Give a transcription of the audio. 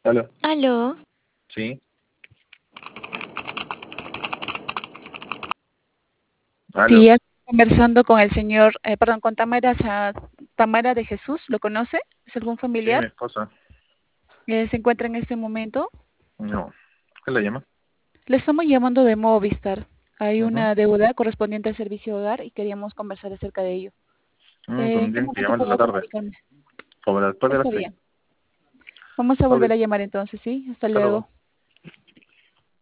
Aló. Aló, Sí. Aló. Sí, ya estoy conversando con el señor, perdón, con Tamara, Tamara de Jesús, ¿lo conoce? ¿Es algún Sí, mi familiar? esposa. ¿Se encuentra en este momento? No. ¿Qué la llama? Le estamos llamando de Movistar. Hay Ujú. una deuda correspondiente al servicio hogar y queríamos conversar acerca de ello. ¿En qué Tendrían que momento llamarle en la puedo tarde. comunicarme? Como después de las Está 6. bien. Vamos a Ok. volver a llamar entonces, ¿sí? Hasta Hasta luego. luego.